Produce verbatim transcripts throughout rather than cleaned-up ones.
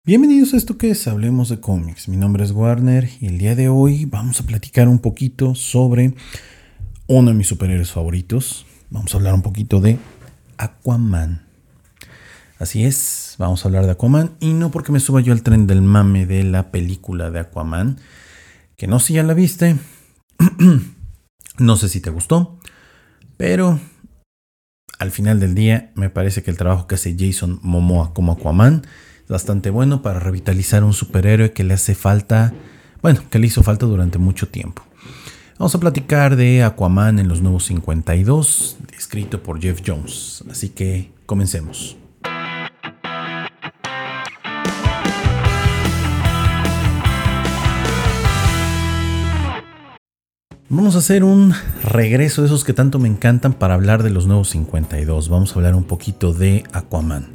Bienvenidos a esto que es Hablemos de Cómics. Mi nombre es Warner y el día de hoy vamos a platicar un poquito sobre uno de mis superhéroes favoritos. Vamos a hablar un poquito de Aquaman. Así es, vamos a hablar de Aquaman y no porque me suba yo al tren del mame de la película de Aquaman, que no sé si ya la viste, no sé si te gustó, pero al final del día me parece que el trabajo que hace Jason Momoa como Aquaman es bastante bueno para revitalizar un superhéroe que le hace falta, bueno, que le hizo falta durante mucho tiempo. Vamos a platicar de Aquaman en los Nuevos cincuenta y dos, escrito por Geoff Johns, así que comencemos. Vamos a hacer un regreso de esos que tanto me encantan para hablar de los Nuevos cincuenta y dos. Vamos a hablar un poquito de Aquaman.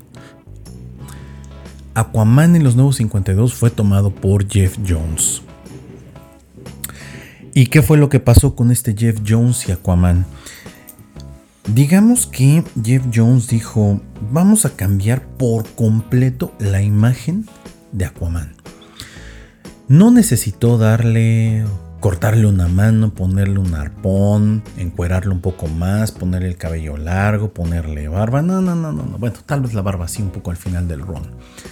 Aquaman en los Nuevos cincuenta y dos fue tomado por Geoff Johns. ¿Y qué fue lo que pasó con este Geoff Johns y Aquaman? Digamos que Geoff Johns dijo, vamos a cambiar por completo la imagen de Aquaman. No necesitó darle... cortarle una mano, ponerle un arpón, encuerarle un poco más, ponerle el cabello largo, ponerle barba. No, no, no, no, no. Bueno, tal vez la barba sí un poco al final del run.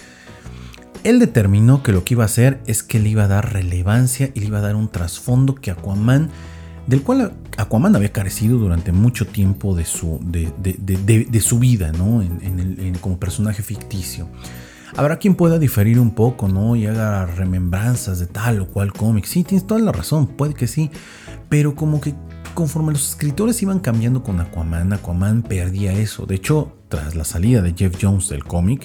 Él determinó que lo que iba a hacer es que le iba a dar relevancia y le iba a dar un trasfondo que Aquaman, del cual Aquaman había carecido durante mucho tiempo de su, de, de, de, de, de su vida, ¿no? En, en el, en, como personaje ficticio. Habrá quien pueda diferir un poco, ¿no? Y haga remembranzas de tal o cual cómic. Sí, tienes toda la razón, puede que sí. Pero como que conforme los escritores iban cambiando con Aquaman, Aquaman perdía eso. De hecho, tras la salida de Geoff Johns del cómic,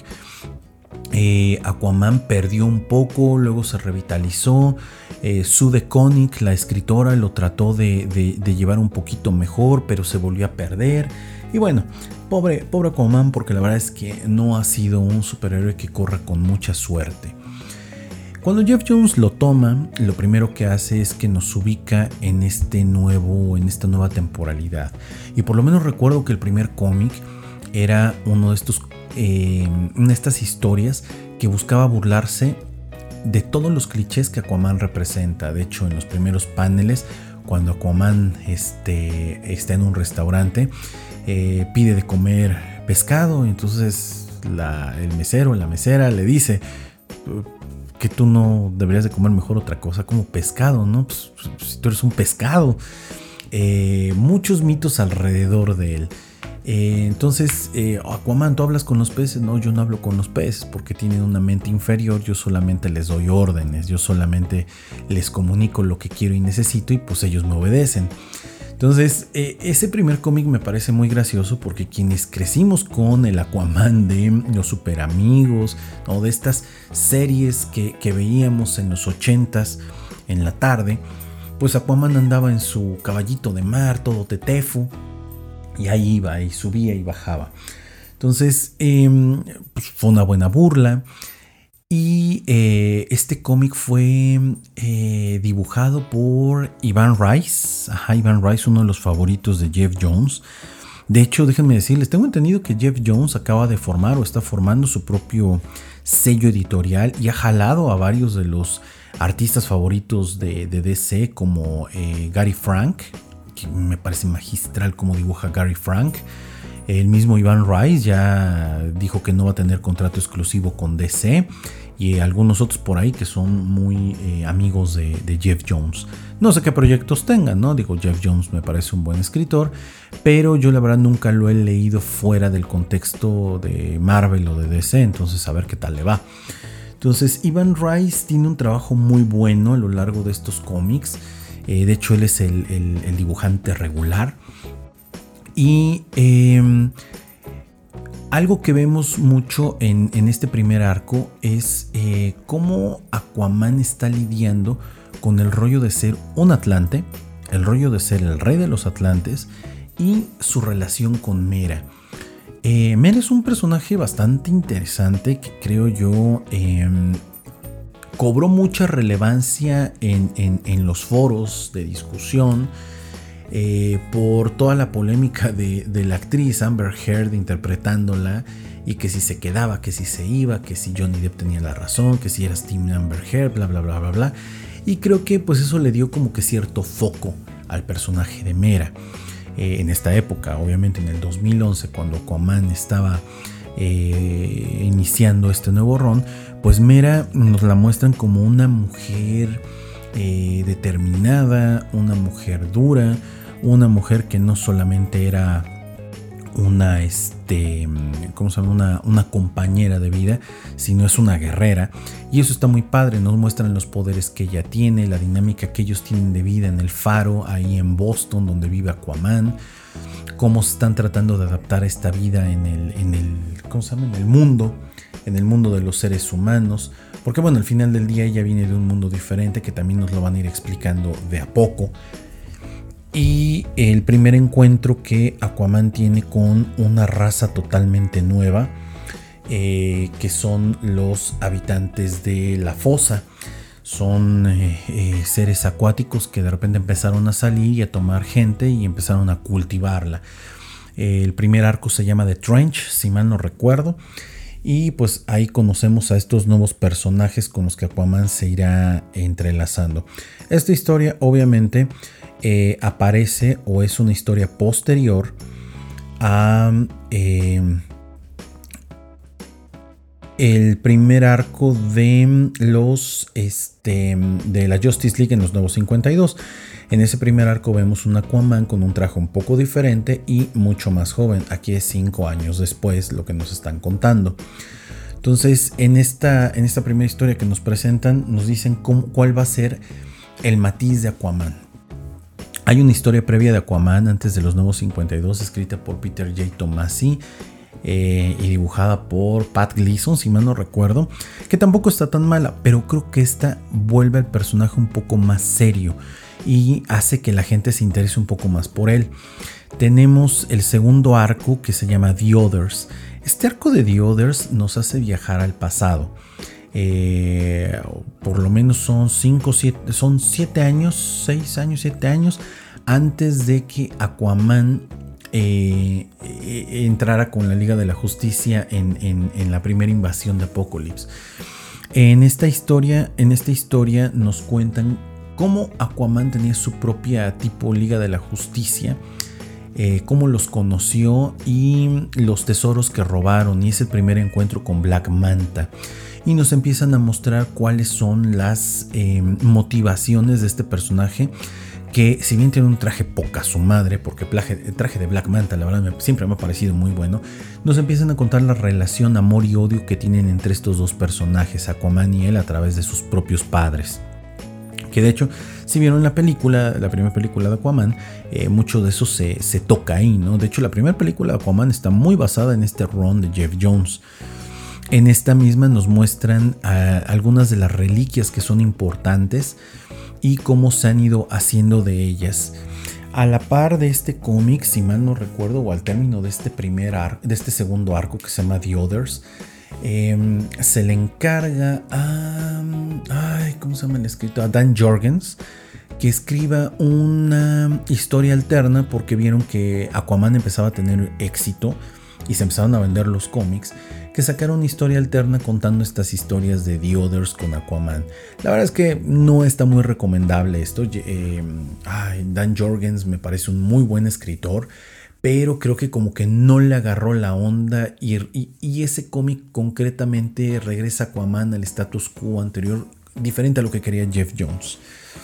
eh, Aquaman perdió un poco, luego se revitalizó. Eh, Sue DeConnick, la escritora, lo trató de, de, de llevar un poquito mejor, pero se volvió a perder. Y bueno, pobre, pobre Aquaman, porque la verdad es que no ha sido un superhéroe que corra con mucha suerte. Cuando Geoff Johns lo toma, lo primero que hace es que nos ubica en este nuevo, en esta nueva temporalidad. Y por lo menos recuerdo que el primer cómic era uno de estos, eh, una de estas historias que buscaba burlarse de todos los clichés que Aquaman representa. De hecho, en los primeros paneles, cuando Aquaman este, está en un restaurante, Eh, pide de comer pescado, y entonces la, el mesero, la mesera le dice que tú no deberías de comer mejor otra cosa como pescado, ¿no? Pues, si tú eres un pescado. Eh, muchos mitos alrededor de él. Eh, entonces, eh, Aquaman, ¿tú hablas con los peces? No, yo no hablo con los peces porque tienen una mente inferior. Yo solamente les doy órdenes, yo solamente les comunico lo que quiero y necesito y pues ellos me obedecen. Entonces, eh, ese primer cómic me parece muy gracioso porque quienes crecimos con el Aquaman de los Super Amigos, o de estas series que, que veíamos en los ochentas en la tarde, pues Aquaman andaba en su caballito de mar, todo tetefo, y ahí iba, y subía y bajaba. Entonces, eh, pues fue una buena burla. Y eh, este cómic fue eh, dibujado por Ivan Reis. Ajá, Ivan Reis, uno de los favoritos de Geoff Johns. De hecho, déjenme decirles, tengo entendido que Geoff Johns acaba de formar o está formando su propio sello editorial y ha jalado a varios de los artistas favoritos de, de D C, como eh, Gary Frank, que me parece magistral cómo dibuja Gary Frank. El mismo Ivan Reis ya dijo que no va a tener contrato exclusivo con D C, y algunos otros por ahí que son muy eh, amigos de, de Geoff Johns. No sé qué proyectos tengan, ¿no? Digo, Geoff Johns me parece un buen escritor, pero yo la verdad nunca lo he leído fuera del contexto de Marvel o de D C, entonces a ver qué tal le va. Entonces, Ivan Reis tiene un trabajo muy bueno a lo largo de estos cómics. Eh, de hecho, él es el, el, el dibujante regular. Y eh, algo que vemos mucho en, en este primer arco es eh, cómo Aquaman está lidiando con el rollo de ser un atlante, el rollo de ser el rey de los atlantes y su relación con Mera. Eh, Mera es un personaje bastante interesante que creo yo eh, cobró mucha relevancia en, en, en los foros de discusión. Eh, por toda la polémica de, de la actriz Amber Heard interpretándola y que si se quedaba, que si se iba, que si Johnny Depp tenía la razón, que si era Team Amber Heard, bla bla bla bla bla. Y creo que pues eso le dio como que cierto foco al personaje de Mera. Eh, en esta época, obviamente en el dos mil once, cuando Aquaman estaba eh, iniciando este nuevo run, pues Mera nos la muestran como una mujer eh, determinada, una mujer dura, una mujer que no solamente era una, este, ¿cómo se llama? Una, una compañera de vida, sino es una guerrera. Y eso está muy padre, nos muestran los poderes que ella tiene, la dinámica que ellos tienen de vida en el faro, ahí en Boston, donde vive Aquaman, cómo se están tratando de adaptar a esta vida en el, en el, ¿cómo se llama? En el mundo, en el mundo de los seres humanos. Porque bueno, al final del día ella viene de un mundo diferente, que también nos lo van a ir explicando de a poco. Y el primer encuentro que Aquaman tiene con una raza totalmente nueva, eh, que son los habitantes de la fosa. Son eh, eh, seres acuáticos que de repente empezaron a salir y a tomar gente y empezaron a cultivarla. Eh, el primer arco se llama The Trench, si mal no recuerdo. Y pues ahí conocemos a estos nuevos personajes con los que Aquaman se irá entrelazando. Esta historia obviamente eh, aparece o es una historia posterior a eh, el primer arco de los este, de la Justice League en los Nuevos cincuenta y dos. En ese primer arco vemos un Aquaman con un traje un poco diferente y mucho más joven. Aquí es cinco años después lo que nos están contando. Entonces, en esta, en esta primera historia que nos presentan, nos dicen cómo, cuál va a ser el matiz de Aquaman. Hay una historia previa de Aquaman antes de los Nuevos cincuenta y dos, escrita por Peter J. Tomasi eh, y dibujada por Pat Gleason, si mal no recuerdo, que tampoco está tan mala, pero creo que esta vuelve al personaje un poco más serio y hace que la gente se interese un poco más por él. Tenemos el segundo arco que se llama The Others. Este arco de The Others nos hace viajar al pasado. Eh, por lo menos son cinco, siete, son siete años, seis años, siete años antes de que Aquaman eh, eh, entrara con la Liga de la Justicia en, en, en la primera invasión de Apokolips. En esta historia, en esta historia nos cuentan cómo Aquaman tenía su propia tipo Liga de la Justicia, eh, cómo los conoció y los tesoros que robaron, y es el primer encuentro con Black Manta. Y nos empiezan a mostrar cuáles son las eh, motivaciones de este personaje, que si bien tiene un traje poca su madre, porque el traje de Black Manta la verdad me, siempre me ha parecido muy bueno, nos empiezan a contar la relación amor y odio que tienen entre estos dos personajes, Aquaman y él, a través de sus propios padres. Que de hecho, si vieron la película, la primera película de Aquaman, eh, mucho de eso se, se toca ahí, ¿no? De hecho, la primera película de Aquaman está muy basada en este run de Geoff Johns. En esta misma nos muestran uh, algunas de las reliquias que son importantes y cómo se han ido haciendo de ellas. A la par de este cómic, si mal no recuerdo, o al término de este primer arco, de este segundo arco que se llama The Others, eh, se le encarga a, ay, ¿cómo se llama el escritor? A Dan Jorgens, que escriba una historia alterna, porque vieron que Aquaman empezaba a tener éxito y se empezaron a vender los cómics, que sacaron una historia alterna contando estas historias de The Others con Aquaman. La verdad es que no está muy recomendable esto. Eh, ay, Dan Jorgens me parece un muy buen escritor, pero creo que como que no le agarró la onda y, y, y ese cómic concretamente regresa a Aquaman al status quo anterior, diferente a lo que quería Geoff Johns.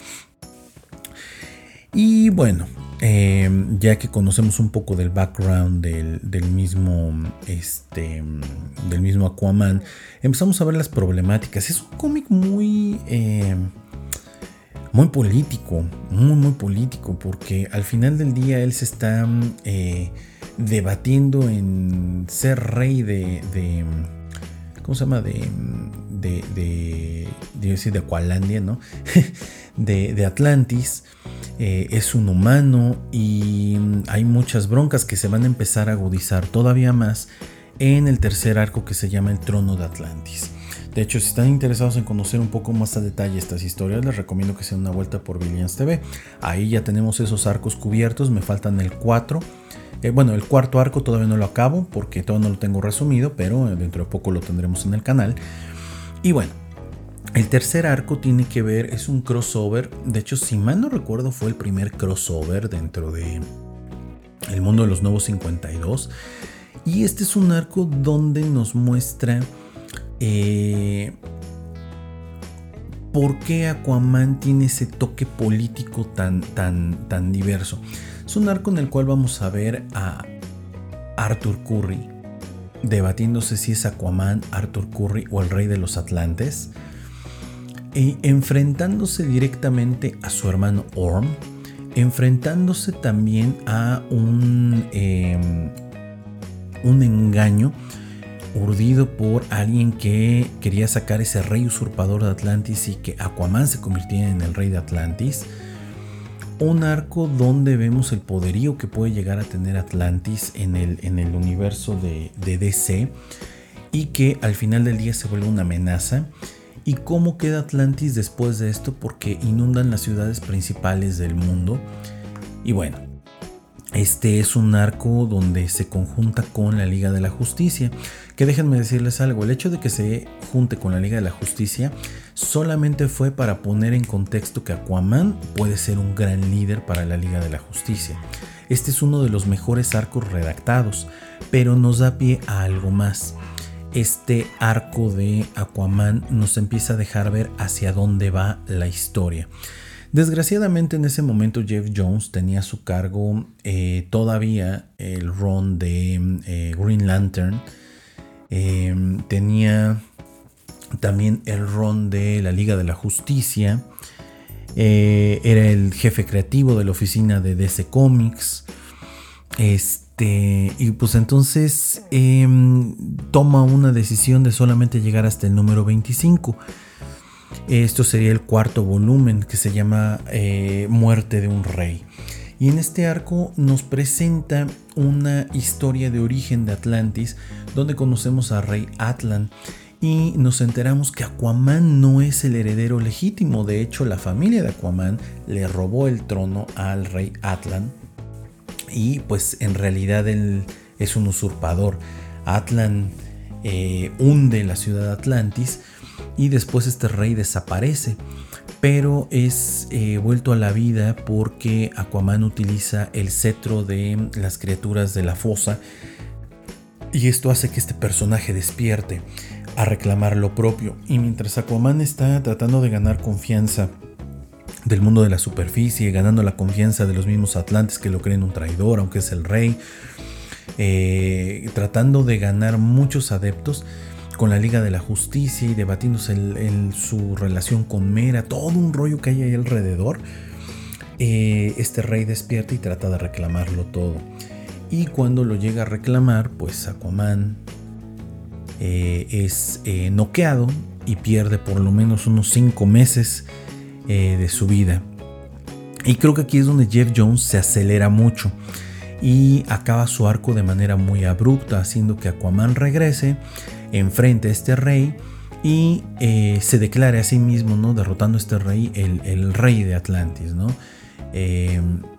Y bueno, eh, ya que conocemos un poco del background del, del, mismo, este, del mismo Aquaman, empezamos a ver las problemáticas. Es un cómic muy, eh, muy político, muy, muy político, porque al final del día él se está eh, debatiendo en ser rey de, de ¿cómo se llama? De, de, de, de, decir, de Aqualandia, ¿no? de, de Atlantis. Eh, es un humano y hay muchas broncas que se van a empezar a agudizar todavía más en el tercer arco que se llama El Trono de Atlantis. De hecho, si están interesados en conocer un poco más a detalle estas historias, les recomiendo que se den una vuelta por Billions T V. Ahí ya tenemos esos arcos cubiertos, me faltan el cuatro, Eh, bueno, el cuarto arco todavía no lo acabo porque todavía no lo tengo resumido, pero dentro de poco lo tendremos en el canal. Y bueno, el tercer arco tiene que ver, es un crossover. De hecho, si mal no recuerdo, fue el primer crossover dentro de el mundo de los Nuevos cincuenta y dos. Y este es un arco donde nos muestra eh, por qué Aquaman tiene ese toque político tan, tan, tan diverso. Es un arco en el cual vamos a ver a Arthur Curry debatiéndose si es Aquaman, Arthur Curry o el Rey de los Atlantes, y enfrentándose directamente a su hermano Orm, enfrentándose también a un, eh, un engaño urdido por alguien que quería sacar ese rey usurpador de Atlantis y que Aquaman se convirtiera en el rey de Atlantis. Un arco donde vemos el poderío que puede llegar a tener Atlantis en el, en el universo de, de D C y que al final del día se vuelve una amenaza. ¿Y cómo queda Atlantis después de esto? Porque inundan las ciudades principales del mundo. Y bueno, este es un arco donde se conjunta con la Liga de la Justicia. Que déjenme decirles algo, el hecho de que se junte con la Liga de la Justicia solamente fue para poner en contexto que Aquaman puede ser un gran líder para la Liga de la Justicia. Este es uno de los mejores arcos redactados, pero nos da pie a algo más. Este arco de Aquaman nos empieza a dejar ver hacia dónde va la historia. Desgraciadamente en ese momento Geoff Johns tenía a su cargo eh, todavía el run de eh, Green Lantern. Eh, tenía también el run de la Liga de la Justicia. Eh, era el jefe creativo de la oficina de D C Comics. Este, y pues entonces eh, toma una decisión de solamente llegar hasta el número veinticinco. Esto sería el cuarto volumen, que se llama eh, Muerte de un Rey. Y en este arco nos presenta una historia de origen de Atlantis, donde conocemos a Rey Atlan y nos enteramos que Aquaman no es el heredero legítimo. De hecho, la familia de Aquaman le robó el trono al Rey Atlan y pues en realidad él es un usurpador. Atlan eh, hunde la ciudad de Atlantis y después este rey desaparece, pero es eh, vuelto a la vida porque Aquaman utiliza el cetro de las criaturas de la fosa, y esto hace que este personaje despierte a reclamar lo propio. Y mientras Aquaman está tratando de ganar confianza del mundo de la superficie, ganando la confianza de los mismos atlantes que lo creen un traidor, aunque es el rey, eh, tratando de ganar muchos adeptos con la Liga de la Justicia y debatiéndose el, el, su relación con Mera, todo un rollo que hay ahí alrededor, eh, este rey despierta y trata de reclamarlo todo. Y cuando lo llega a reclamar, pues Aquaman eh, es eh, noqueado y pierde por lo menos unos cinco meses eh, de su vida. Y creo que aquí es donde Geoff Johns se acelera mucho y acaba su arco de manera muy abrupta, haciendo que Aquaman regrese, enfrente a este rey y eh, se declare a sí mismo, ¿no? Derrotando a este rey, el, el rey de Atlantis, ¿no? Eh,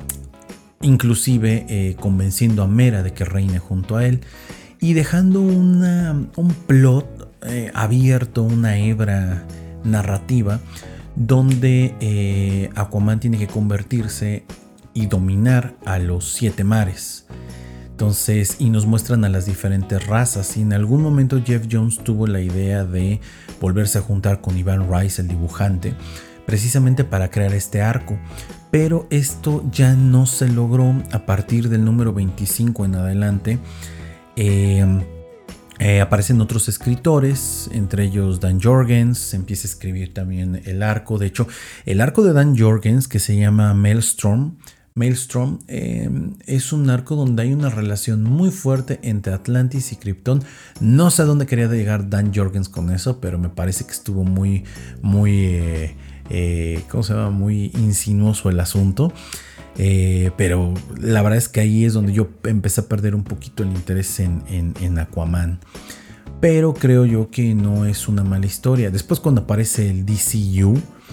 inclusive eh, convenciendo a Mera de que reine junto a él y dejando una, un plot eh, abierto, una hebra narrativa donde eh, Aquaman tiene que convertirse y dominar a los siete mares. Entonces, y nos muestran a las diferentes razas. Y en algún momento Geoff Johns tuvo la idea de volverse a juntar con Ivan Rice, el dibujante, precisamente para crear este arco. Pero esto ya no se logró. A partir del número veinticinco en adelante eh, eh, aparecen otros escritores, entre ellos Dan Jorgens. Se empieza a escribir también el arco. De hecho, el arco de Dan Jorgens, que se llama Maelstrom, Maelstrom eh, es un arco donde hay una relación muy fuerte entre Atlantis y Krypton. No sé a dónde quería llegar Dan Jorgens con eso, pero me parece que estuvo muy, muy, eh, eh, ¿cómo se llama? Muy insinuoso el asunto. Eh, pero la verdad es que ahí es donde yo empecé a perder un poquito el interés en, en, en Aquaman. Pero creo yo que no es una mala historia. Después, cuando aparece el D C U,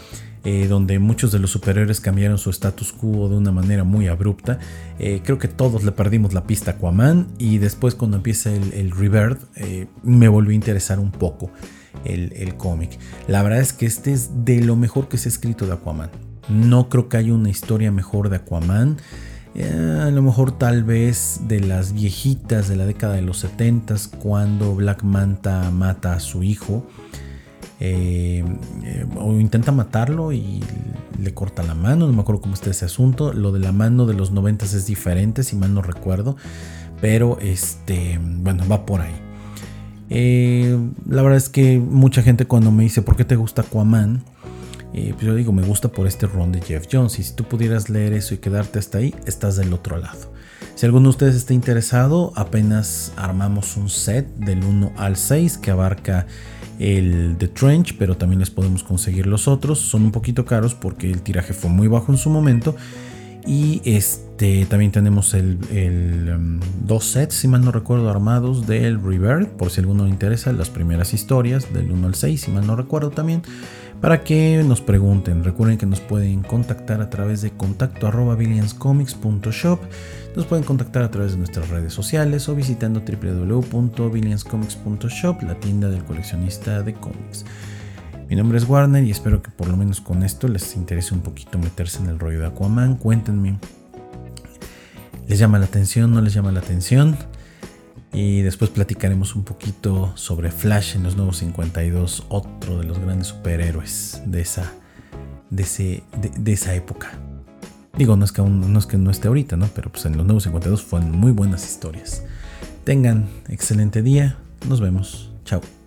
eh, donde muchos de los superhéroes cambiaron su status quo de una manera muy abrupta. Eh, creo que todos le perdimos la pista a Aquaman, y después cuando empieza el, el Rebirth eh, me volvió a interesar un poco el, el cómic. La verdad es que este es de lo mejor que se ha escrito de Aquaman. No creo que haya una historia mejor de Aquaman. Eh, a lo mejor tal vez de las viejitas de la década de los setentas, cuando Black Manta mata a su hijo. Eh, eh, o intenta matarlo y le corta la mano, no me acuerdo cómo está ese asunto. Lo de la mano de los noventas es diferente, si mal no recuerdo, pero este, bueno, va por ahí. Eh, la verdad es que mucha gente cuando me dice ¿por qué te gusta Aquaman? Eh, pues yo digo, me gusta por este run de Geoff Johns, y si tú pudieras leer eso y quedarte hasta ahí, estás del otro lado. Si alguno de ustedes está interesado, apenas armamos un set del uno al seis que abarca el The Trench, pero también les podemos conseguir los otros. Son un poquito caros porque el tiraje fue muy bajo en su momento. Y este también tenemos el, el um, dos sets, si mal no recuerdo, armados del Rebirth, por si a alguno le interesa, las primeras historias del uno al seis, si mal no recuerdo también, para que nos pregunten. Recuerden que nos pueden contactar a través de contacto arroba billionscomics punto shop. Nos pueden contactar a través de nuestras redes sociales o visitando doble u doble u doble u punto billionscomics punto shop, la tienda del coleccionista de cómics. Mi nombre es Warner y espero que por lo menos con esto les interese un poquito meterse en el rollo de Aquaman. Cuéntenme, ¿les llama la atención? ¿No les llama la atención? Y después platicaremos un poquito sobre Flash en los Nuevos cincuenta y dos, otro de los grandes superhéroes de esa, de ese, de, de esa época. Digo, no es, que aún, no es que no esté ahorita, ¿no? Pero pues en los Nuevos cincuenta y dos fueron muy buenas historias. Tengan excelente día. Nos vemos. Chao.